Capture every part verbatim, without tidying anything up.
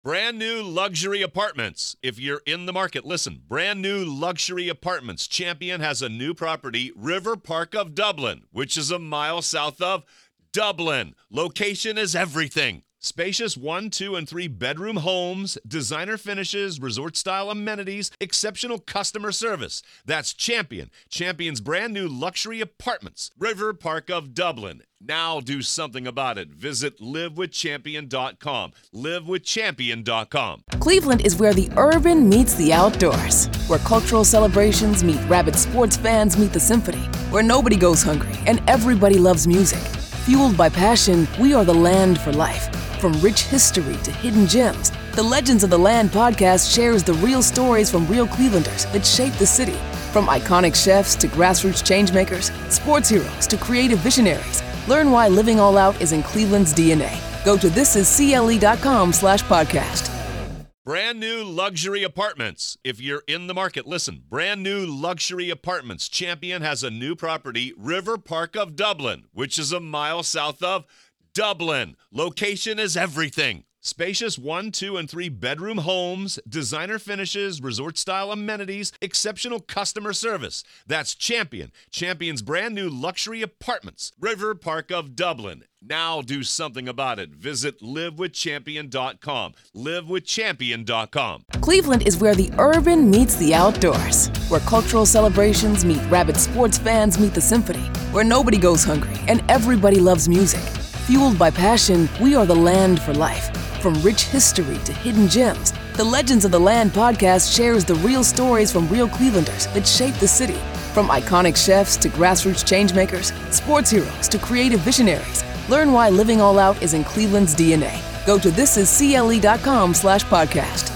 Brand new luxury apartments. If you're in the market, listen. Brand new luxury apartments. Champion has a new property, River Park of Dublin, which is a mile south of Dublin. Location is everything. Spacious one, two, and three bedroom homes, designer finishes, resort-style amenities, exceptional customer service. That's Champion. Champion's brand new luxury apartments. River Park of Dublin. Now do something about it. Visit live with champion dot com. live with champion dot com. Cleveland is where the urban meets the outdoors, where cultural celebrations meet rabid sports fans meet the symphony, where nobody goes hungry and everybody loves music. Fueled by passion, we are the land for life. From rich history to hidden gems, the Legends of the Land podcast shares the real stories from real Clevelanders that shape the city. From iconic chefs to grassroots changemakers, sports heroes to creative visionaries, learn why living all out is in Cleveland's D N A. Go to thisiscle.com slash podcast. Brand new luxury apartments. If you're in the market, listen. Brand new luxury apartments. Champion has a new property, River Park of Dublin, which is a mile south of Dublin. Location is everything. Spacious one, two, and three bedroom homes, designer finishes, resort-style amenities, exceptional customer service. That's Champion. Champion's brand new luxury apartments. River Park of Dublin. Now do something about it. Visit live with champion dot com. live with champion dot com. Cleveland is where the urban meets the outdoors, where cultural celebrations meet rabid sports fans meet the symphony, where nobody goes hungry and everybody loves music. Fueled by passion, we are the land for life. From rich history to hidden gems, the Legends of the Land podcast shares the real stories from real Clevelanders that shape the city. From iconic chefs to grassroots changemakers, sports heroes to creative visionaries, learn why living all out is in Cleveland's D N A. Go to thisiscle.com slash podcast.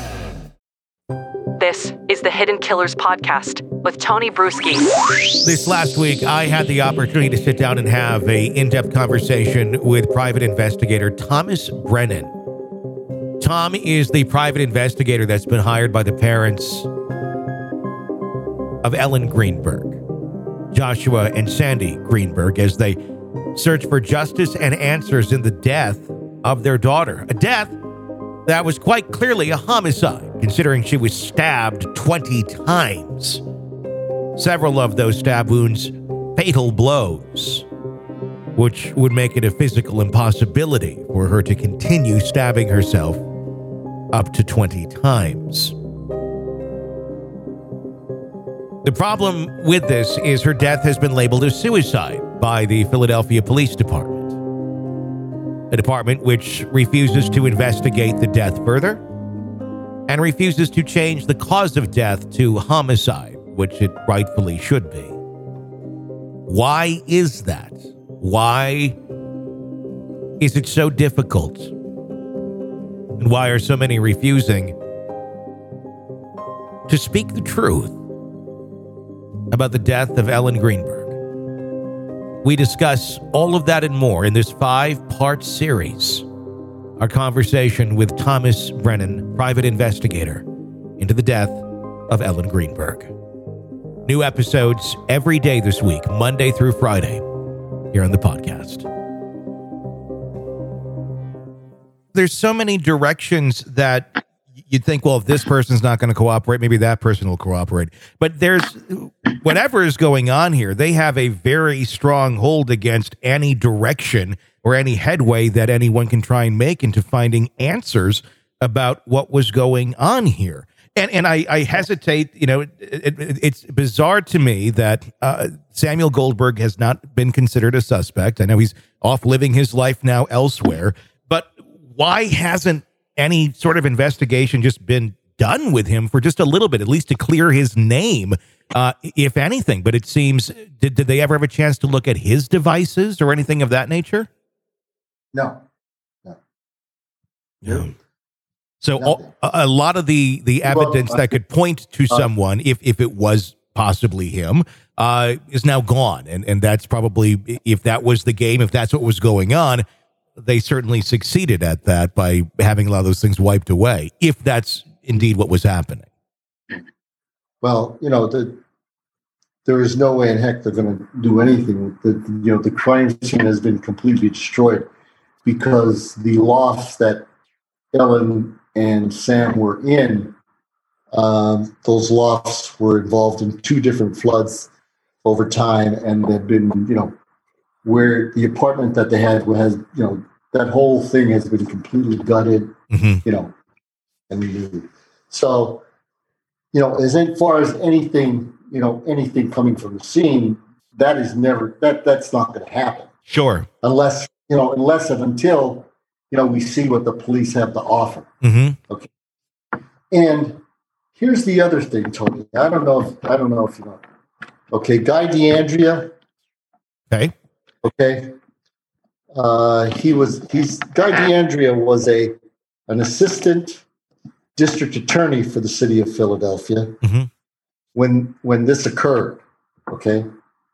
This is the Hidden Killers podcast with Tony Bruschi. This last week, I had the opportunity to sit down and have a in-depth conversation with private investigator Thomas Brennan. Tom is the private investigator that's been hired by the parents of Ellen Greenberg, Joshua and Sandy Greenberg, as they search for justice and answers in the death of their daughter. A death that was quite clearly a homicide, considering she was stabbed twenty times. Several of those stab wounds, fatal blows, which would make it a physical impossibility for her to continue stabbing herself up to twenty times. The problem with this is her death has been labeled as suicide by the Philadelphia Police Department, a department which refuses to investigate the death further and refuses to change the cause of death to homicide, which it rightfully should be. Why is that? Why is it so difficult? And why are so many refusing to speak the truth about the death of Ellen Greenberg? We discuss all of that and more in this five-part series. Our conversation with Thomas Brennan, private investigator, into the death of Ellen Greenberg. New episodes every day this week, Monday through Friday, here on the podcast. There's so many directions that you'd think, well, if this person's not going to cooperate, maybe that person will cooperate. But there's whatever is going on here, they have a very strong hold against any direction or any headway that anyone can try and make into finding answers about what was going on here. And and I, I hesitate, you know, it, it, it's bizarre to me that uh, Samuel Goldberg has not been considered a suspect. I know he's off living his life now elsewhere, but why hasn't any sort of investigation just been done with him for just a little bit, at least to clear his name, uh, if anything? But it seems, did, did they ever have a chance to look at his devices or anything of that nature? No. No. No. So all, a lot of the, the evidence that could point to someone, if, if it was possibly him, uh, is now gone. And, and that's probably, if that was the game, if that's what was going on, they certainly succeeded at that by having a lot of those things wiped away, if that's indeed what was happening. Well, you know, the, there is no way in heck they're going to do anything. The, you know, the crime scene has been completely destroyed because the loss that Ellen and Sam were in, um, those lofts were involved in two different floods over time, and they've been, you know, where the apartment that they had has, you know, that whole thing has been completely gutted, mm-hmm. you know, and so, you know, as far as anything, you know, anything coming from the scene, that is never, that that's not going to happen. Sure. Unless, you know, unless and until, you know, we see what the police have to offer. Mm-hmm. Okay. And here's the other thing, Tony. I don't know if, I don't know if you know. Okay. Guy DeAndrea. Okay. Okay. Uh, he was, he's, Guy DeAndrea was a, an assistant district attorney for the city of Philadelphia mm-hmm. when, when this occurred. Okay.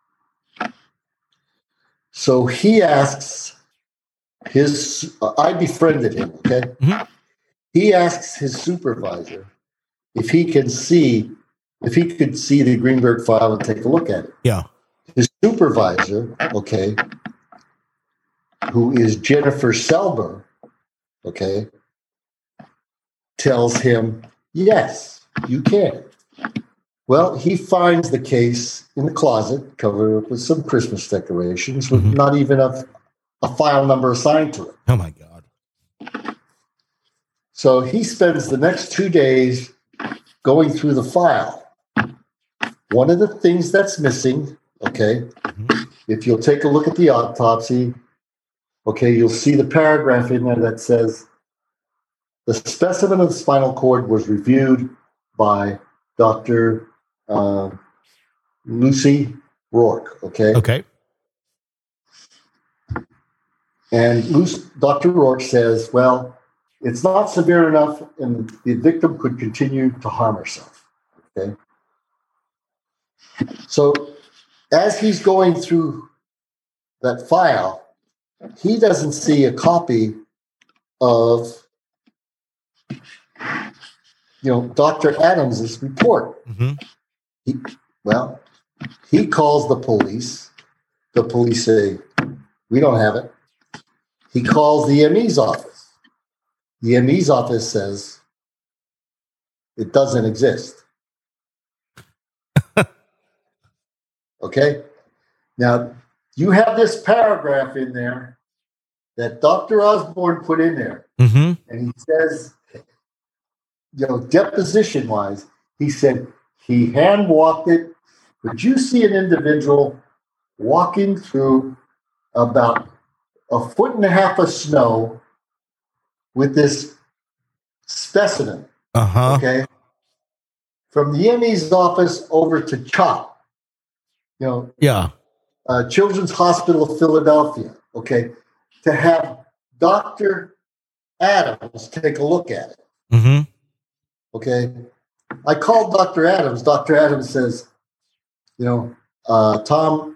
So he asks his, uh, I befriended him. Okay. Mm-hmm. He asks his supervisor if he can see, if he could see the Greenberg file and take a look at it. Yeah. His supervisor, okay, who is Jennifer Selber, okay, tells him, yes, you can. Well, he finds the case in the closet, covered up with some Christmas decorations, with mm-hmm. not even a, a file number assigned to it. Oh, my God. So he spends the next two days going through the file. One of the things that's missing, okay, mm-hmm. if you'll take a look at the autopsy, okay, you'll see the paragraph in there that says, the specimen of the spinal cord was reviewed by Doctor Uh, Lucy Rourke, okay? Okay. And Lucy, Doctor Rourke says, well, it's not severe enough and the victim could continue to harm herself, okay? So as he's going through that file, he doesn't see a copy of, you know, Doctor Adams's report. Mm-hmm. He, well, he calls the police. The police say, we don't have it. He calls the M E's office. The M E's office says, it doesn't exist. Okay? Now, you have this paragraph in there that Doctor Osborne put in there. Mm-hmm. And he says, you know, deposition-wise, he said, he hand walked it. Could you see an individual walking through about a foot and a half of snow with this specimen? Uh-huh. Okay. From the M E's office over to CHOP, you know, yeah, uh, Children's Hospital of Philadelphia. Okay. To have Doctor Adams take a look at it. Mm-hmm. Okay. I called Doctor Adams. Doctor Adams says, you know, uh, Tom,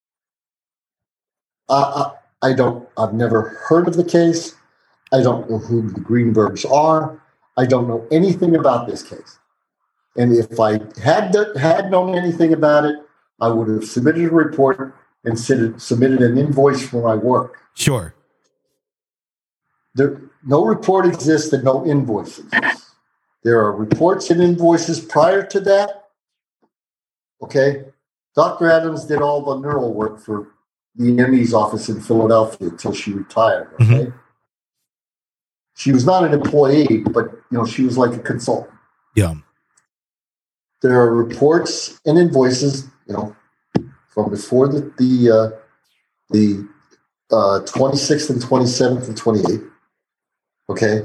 I, I, I don't, I've never heard of the case. I don't know who the Greenbergs are. I don't know anything about this case. And if I had had known anything about it, I would have submitted a report and submitted an invoice for my work. Sure. There, no report exists and no invoice exists. There are reports and invoices prior to that. Okay. Doctor Adams did all the neural work for the M E's office in Philadelphia until she retired. Okay. Mm-hmm. She was not an employee, but you know, she was like a consultant. Yeah. There are reports and invoices, you know, from before the the uh, the uh, twenty-sixth and twenty-seventh and twenty-eighth. Okay.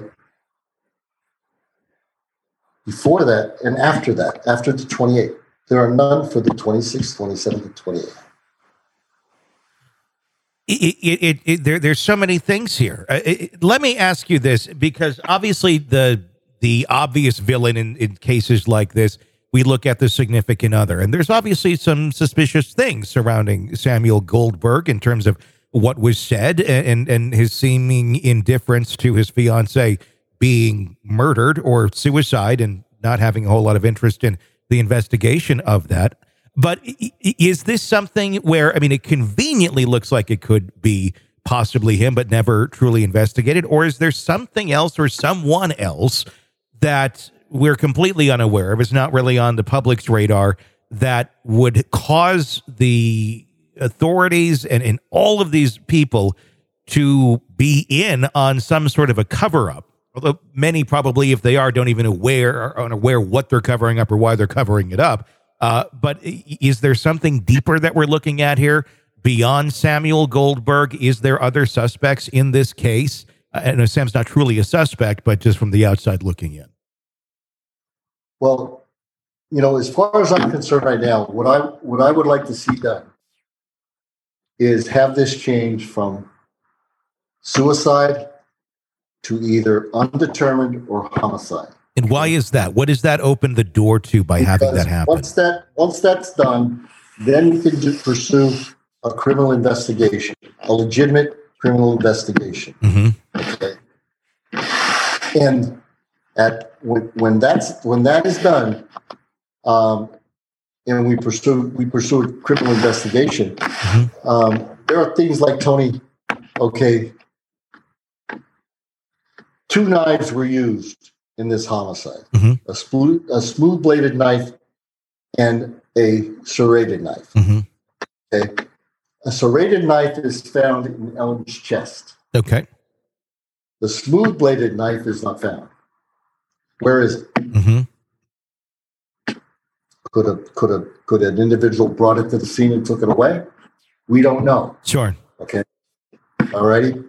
Before that and after that, after the twenty-eighth, there are none for the twenty-sixth, twenty-seventh, and twenty-eighth. It, it, it, it, there, there's so many things here. Uh, it, let me ask you this, because obviously the the obvious villain in, in cases like this, we look at the significant other, and there's obviously some suspicious things surrounding Samuel Goldberg in terms of what was said and, and, and his seeming indifference to his fiancée being murdered or suicide and not having a whole lot of interest in the investigation of that. But is this something where, I mean, it conveniently looks like it could be possibly him, but never truly investigated? Or is there something else or someone else that we're completely unaware of, is not really on the public's radar, that would cause the authorities and, and all of these people to be in on some sort of a cover-up? Although many probably, if they are, don't even aware are unaware what they're covering up or why they're covering it up. Uh, but is there something deeper that we're looking at here beyond Samuel Goldberg? Is there other suspects in this case? I know Sam's not truly a suspect, but just from the outside looking in. Well, you know, as far as I'm concerned right now, what I what I would like to see done is have this change from suicide to either undetermined or homicide. And why is that? What does that open the door to by Because having that happen? Once that once that's done, then you can just pursue a criminal investigation, a legitimate criminal investigation. Mm-hmm. Okay. And at when, when that's when that is done, um, and we pursue we pursue a criminal investigation, Mm-hmm. um, there are things like, Tony, okay, two knives were used in this homicide: Mm-hmm. a, smooth, a smooth-bladed knife and a serrated knife. Mm-hmm. Okay, a serrated knife is found in Ellen's chest. Okay. The smooth-bladed knife is not found. Where is it? Mm-hmm. Could a could a could an individual brought it to the scene and took it away? We don't know. Sure. Okay. All righty.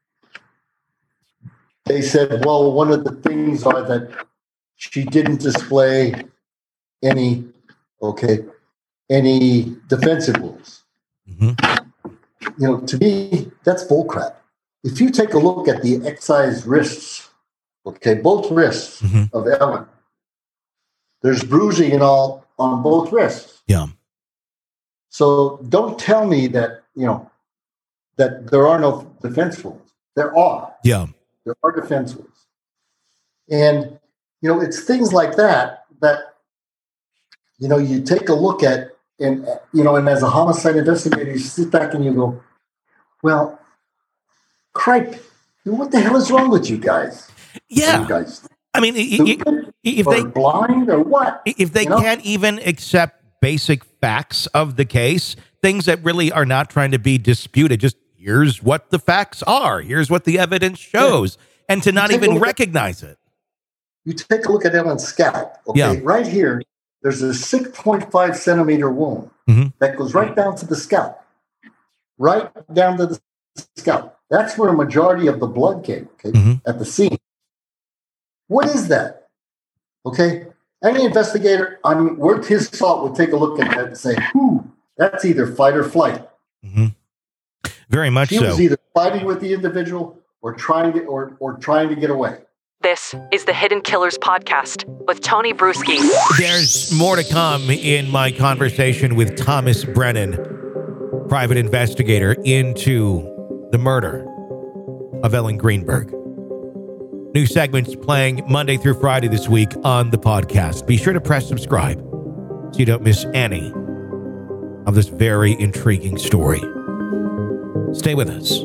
They said, well, one of the things are that she didn't display any, okay, any defensive rules. Mm-hmm. You know, to me, that's bullcrap. If you take a look at the excised wrists, okay, both wrists Mm-hmm. of Ellen, there's bruising and all on both wrists. Yeah. So don't tell me that, you know, that there are no defense rules. There are. Yeah. There are defense rules. And, you know, it's things like that that, you know, you take a look at, and, you know, and as a homicide investigator, you sit back and you go, well, cripe, what the hell is wrong with you guys? Yeah. You guys I mean, i- i- if or they blind or what? if they You know? can't even accept basic facts of the case, things that really are not trying to be disputed, just here's what the facts are, here's what the evidence shows, and to not take a even look at- recognize it. You take a look at Ellen's scalp. Okay, Yeah. right here, there's a six point five centimeter wound Mhm. that goes right down to the scalp, right down to the scalp. That's where a majority of the blood came. Okay, Mhm. at the scene. What is that? Okay, any investigator, I mean, worth his salt would take a look at that and say, "Whew, that's either fight or flight." Mhm. Very much She so. was either fighting with the individual or trying to or or trying to get away. This is the Hidden Killers podcast with Tony Bruschi. There's more to come in my conversation with Thomas Brennan, private investigator into the murder of Ellen Greenberg. New segments playing Monday through Friday this week on the podcast. Be sure to press subscribe so you don't miss any of this very intriguing story. Stay with us.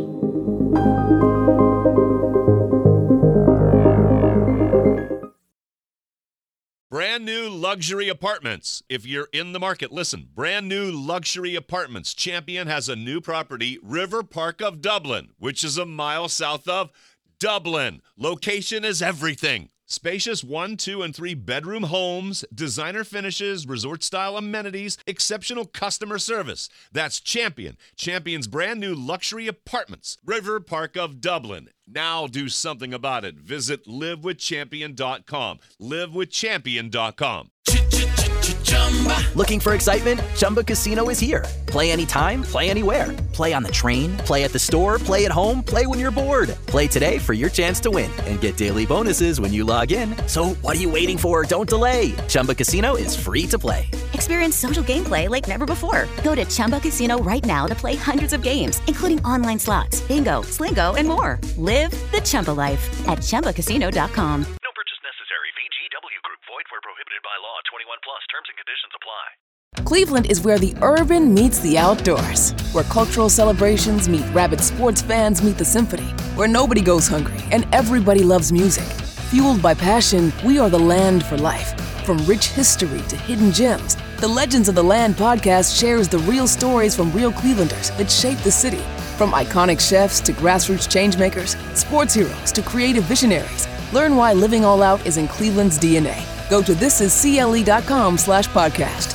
Brand new luxury apartments. If you're in the market, listen. Brand new luxury apartments. Champion has a new property, River Park of Dublin, which is a mile south of Dublin. Location is everything. Spacious one, two, and three bedroom homes, designer finishes, resort-style amenities, exceptional customer service. That's Champion. Champion's brand new luxury apartments, River Park of Dublin. Now do something about it. Visit live with champion dot com. live with champion dot com. Looking for excitement? Chumba Casino is here. Play anytime, play anywhere. Play on the train, play at the store, play at home, play when you're bored. Play today for your chance to win and get daily bonuses when you log in. So what are you waiting for? Don't delay. Chumba Casino is free to play. Experience social gameplay like never before. Go to Chumba Casino right now to play hundreds of games, including online slots, bingo, Slingo, and more. Live the Chumba life at chumba casino dot com. No purchase necessary. V G W Group. Void where prohibited by law. twenty-one plus. Terms and conditions apply. Cleveland is where the urban meets the outdoors, where cultural celebrations meet rabid sports fans meet the symphony, where nobody goes hungry and everybody loves music. Fueled by passion, we are the land for life. From rich history to hidden gems, the Legends of the Land podcast shares the real stories from real Clevelanders that shape the city. From iconic chefs to grassroots changemakers, sports heroes to creative visionaries, learn why living all out is in Cleveland's D N A. Go to thisiscle.com slash podcast.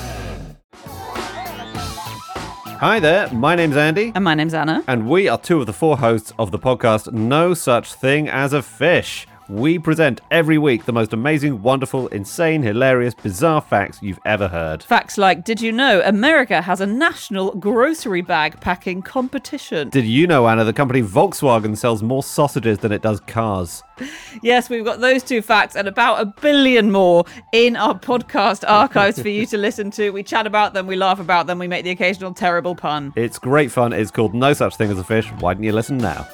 Hi there, my name's Andy. And my name's Anna. And we are two of the four hosts of the podcast No Such Thing as a Fish. We present every week the most amazing, wonderful, insane, hilarious, bizarre facts you've ever heard. Facts like, did you know America has a national grocery bag packing competition? Did you know, Anna, the company Volkswagen sells more sausages than it does cars? Yes, we've got those two facts and about a billion more in our podcast archives for you to listen to. We chat about them, we laugh about them, we make the occasional terrible pun. It's great fun. It's called No Such Thing as a Fish. Why don't you listen now?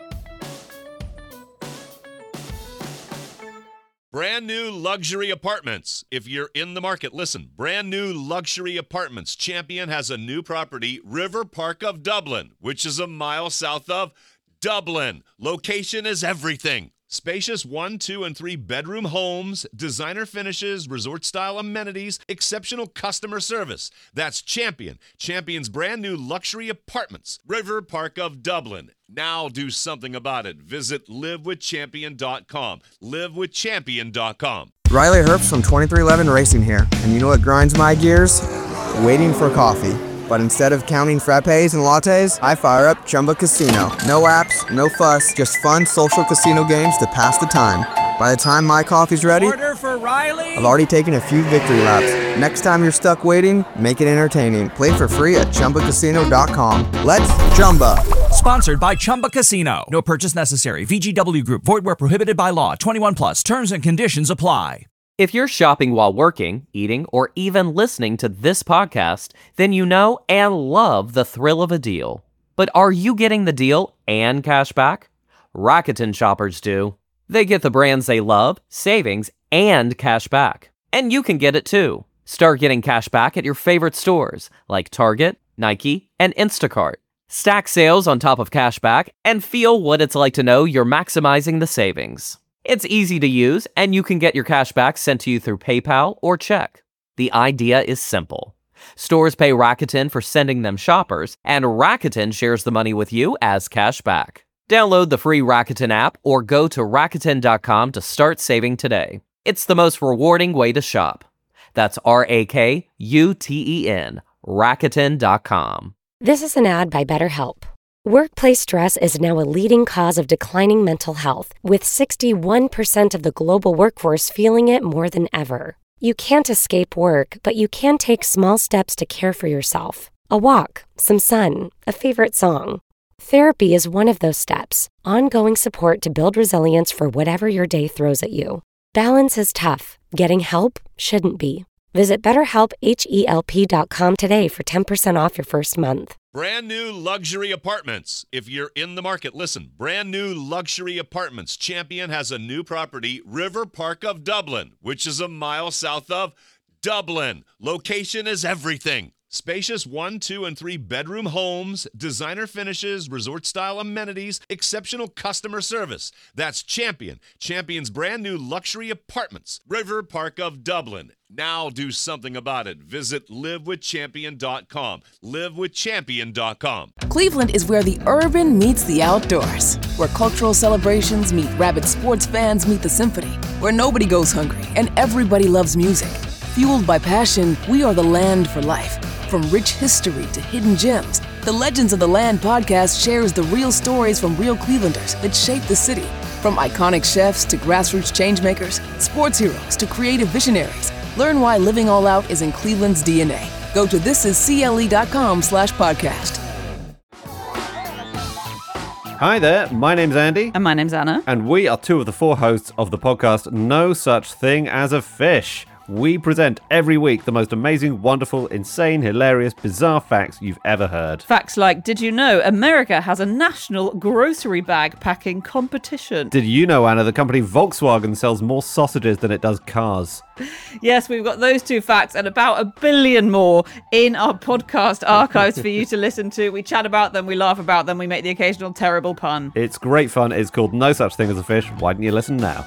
Brand new luxury apartments. If you're in the market, listen. Brand new luxury apartments. Champion has a new property, River Park of Dublin, which is a mile south of Dublin. Location is everything. Spacious one, two, and three bedroom homes, designer finishes, resort-style amenities, exceptional customer service. That's Champion. Champion's brand new luxury apartments, River Park of Dublin. Now do something about it. Visit live with champion dot com. live with champion dot com. Riley Herbst from twenty-three eleven Racing here. And you know what grinds my gears? Waiting for coffee. But instead of counting frappes and lattes, I fire up Chumba Casino. No apps, no fuss, just fun social casino games to pass the time. By the time my coffee's ready, order for Riley. I've already taken a few victory laps. Next time you're stuck waiting, make it entertaining. Play for free at chumba casino dot com. Let's Chumba. Sponsored by Chumba Casino. No purchase necessary. V G W Group. Void where prohibited by law. twenty-one plus. Terms and conditions apply. If you're shopping while working, eating, or even listening to this podcast, then you know and love the thrill of a deal. But are you getting the deal and cash back? Rakuten shoppers do. They get the brands they love, savings, and cash back. And you can get it too. Start getting cash back at your favorite stores like Target, Nike, and Instacart. Stack sales on top of cash back and feel what it's like to know you're maximizing the savings. It's easy to use, and you can get your cash back sent to you through PayPal or check. The idea is simple. Stores pay Rakuten for sending them shoppers, and Rakuten shares the money with you as cash back. Download the free Rakuten app or go to Rakuten dot com to start saving today. It's the most rewarding way to shop. That's R A K U T E N, Rakuten dot com. This is an ad by BetterHelp. Workplace stress is now a leading cause of declining mental health, with sixty-one percent of the global workforce feeling it more than ever. You can't escape work, but you can take small steps to care for yourself. A walk, some sun, a favorite song. Therapy is one of those steps. Ongoing support to build resilience for whatever your day throws at you. Balance is tough. Getting help shouldn't be. Visit BetterHelp H E L P dot com today for ten percent off your first month. Brand new luxury apartments. If you're in the market, listen. Brand new luxury apartments. Champion has a new property, River Park of Dublin, which is a mile south of Dublin. Location is everything. Spacious one, two, and three bedroom homes, designer finishes, resort-style amenities, exceptional customer service. That's Champion. Champion's brand new luxury apartments, River Park of Dublin. Now do something about it. Visit live with champion dot com. live with champion dot com. Cleveland is where the urban meets the outdoors, where cultural celebrations meet rabid sports fans meet the symphony, where nobody goes hungry and everybody loves music. Fueled by passion, we are the land for life. From rich history to hidden gems, the Legends of the Land podcast shares the real stories from real Clevelanders that shape the city. From iconic chefs to grassroots changemakers, sports heroes to creative visionaries, learn why living all out is in Cleveland's D N A. Go to thisiscle.com slash podcast. Hi there, my name's Andy. And my name's Anna. And we are two of the four hosts of the podcast No Such Thing as a Fish. We present every week the most amazing, wonderful, insane, hilarious, bizarre facts you've ever heard. Facts like, did you know America has a national grocery bag packing competition? Did you know, Anna, the company Volkswagen sells more sausages than it does cars? Yes, we've got those two facts and about a billion more in our podcast archives for you to listen to. We chat about them, we laugh about them, we make the occasional terrible pun. It's great fun. It's called No Such Thing as a Fish. Why don't you listen now?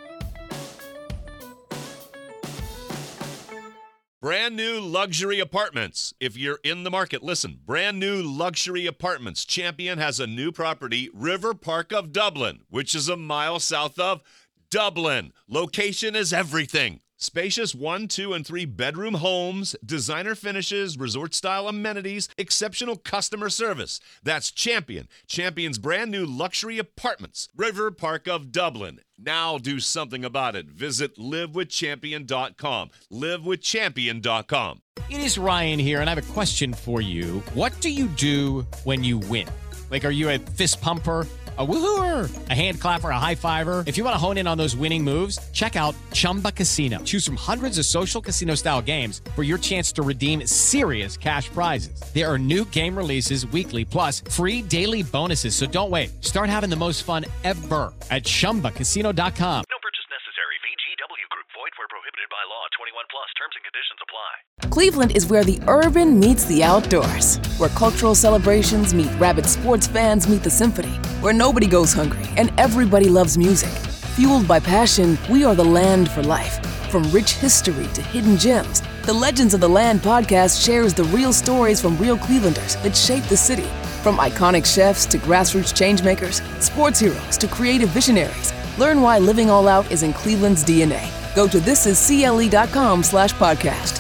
Brand new luxury apartments. If you're in the market, listen. Brand new luxury apartments. Champion has a new property, River Park of Dublin, which is a mile south of Dublin. Location is everything. Spacious one, two, and three bedroom homes, designer finishes, resort-style amenities, exceptional customer service. That's Champion. Champion's brand new luxury apartments, River Park of Dublin. Now do something about it. Visit live with champion dot com. live with champion dot com. It is Ryan here, and I have a question for you. What do you do when you win? Like, are you a fist pumper? A woohooer, a hand clapper, a high fiver. If you want to hone in on those winning moves, check out Chumba Casino. Choose from hundreds of social casino style games for your chance to redeem serious cash prizes. There are new game releases weekly, plus free daily bonuses. So don't wait. Start having the most fun ever at chumba casino dot com. No purchase necessary. V G W Group. Void where prohibited by law. twenty-one plus. Terms and conditions apply. Cleveland is where the urban meets the outdoors, where cultural celebrations meet rabid sports fans meet the symphony, where nobody goes hungry and everybody loves music. Fueled by passion, we are the land for life. From rich history to hidden gems, the Legends of the Land podcast shares the real stories from real Clevelanders that shape the city. From iconic chefs to grassroots changemakers, sports heroes to creative visionaries, learn why living all out is in Cleveland's D N A. Go to thisiscle.com slash podcast.